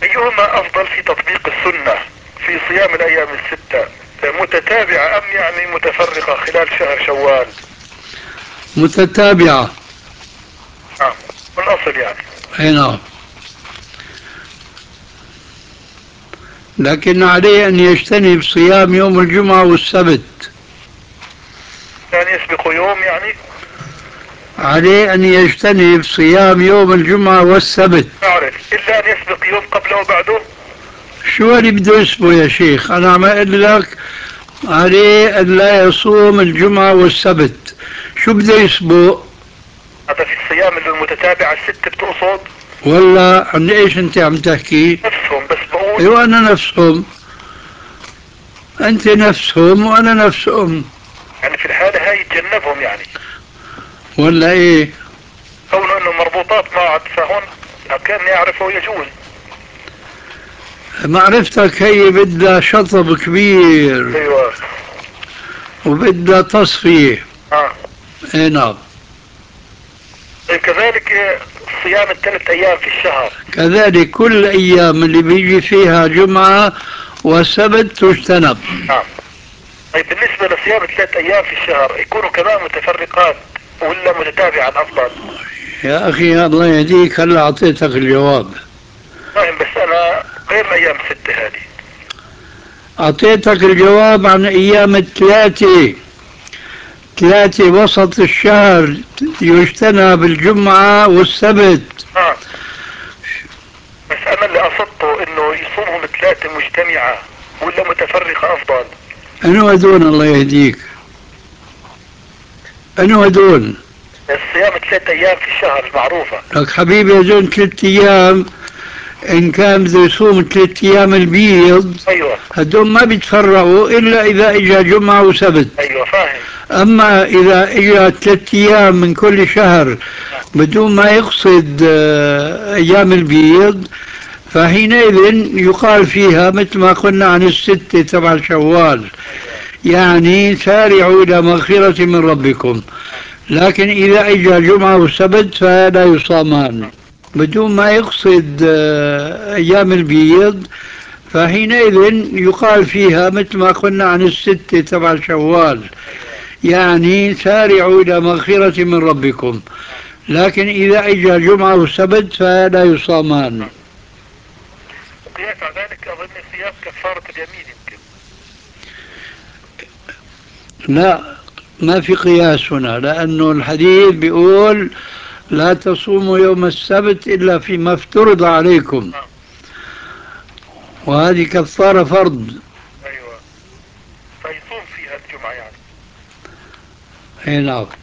أيهما أفضل في تطبيق السنة في صيام الأيام الستة، متتابعة أم يعني متفرقة خلال شهر شوال؟ متتابعة. نعم، والأصل يعني. أي نعم. لكن عليه أن يجتنب صيام يوم الجمعة والسبت. يعني يسبق يوم يعني. عليه أن يجتنب صيام يوم الجمعة والسبت. أعرف، إلا أن يسبق يوم قبله وبعده. شو اللي بده يسبه يا شيخ؟ أنا عم أقول لك عليه أن لا يصوم الجمعة والسبت. شو بده يسبه؟ هذا في الصيام اللي المتتابعة الست بتقصد؟ ولا عن إيش أنت عم تحكي؟ نفسهم، بس بقول أيوة أنا نفسهم. أنت نفسهم وأنا نفسهم. يعني في الحالة هاي يتجنبهم يعني. ولا إيه؟ كونه انه مربوطات بعض فهون كان يعرفه يجوز. معرفتك هي بدها شطب كبير ايوه. وبدها تصفية. اه. اي نعم. طيب كذلك صيام الثلاث ايام في الشهر. كذلك كل الأيام اللي بيجي فيها جمعة وسبت تجتنب. نعم. طيب بالنسبة لصيام الثلاث ايام في الشهر يكونوا كمان متفرقات ولا متتابعا افضل؟ يا أخي الله يهديك، هلا أعطيتك الجواب. فاهم، بس انا غير الايام الستة هذه. أعطيتك الجواب عن أيام الثلاثة. ثلاثة وسط الشهر يجتنب الجمعة والسبت. اه. بس انا اللي قصدته انه يصومهم ثلاثة مجتمعة ولا متفرقة افضل؟ أنو هدول الله يهديك؟ أنو هدول؟ الصيام ثلاث ايام في الشهر المعروفة. لك حبيبي هدول 3 أيام. إن كان بده يصوم 3 أيام البيض ايوه. هدول ما بيتفرعوا إلا إذا إجا جمعة وسبت. ايوه فاهم. أما إذا إجا 3 أيام من كل شهر بدون ما يقصد أيام البيض، فحينئذ يقال فيها مثل ما قلنا عن الستة تبع شوال، ايوه. يعني سارعوا إلى مغفرة من ربكم. لكن إذا إجا جمعة وسبت فلا يصامان بدون ما يقصد أيام البيض، فحينئذ يقال فيها مثل ما قلنا عن الستة تبع شوال، ايوه. يعني سارعوا إلى مغفرة من ربكم. لكن إذا إجا جمعة وسبت فلا يصامان. وقياس على ذلك اظن قياس كفارة اليمين يمكن. لا، ما في قياس هنا، لأنه الحديث بيقول لا تصوموا يوم السبت إلا فيما افترض عليكم، اه. وهذه كفارة فرض. ايوه. فيصوم فيها الجمعة يعني. أي نعم.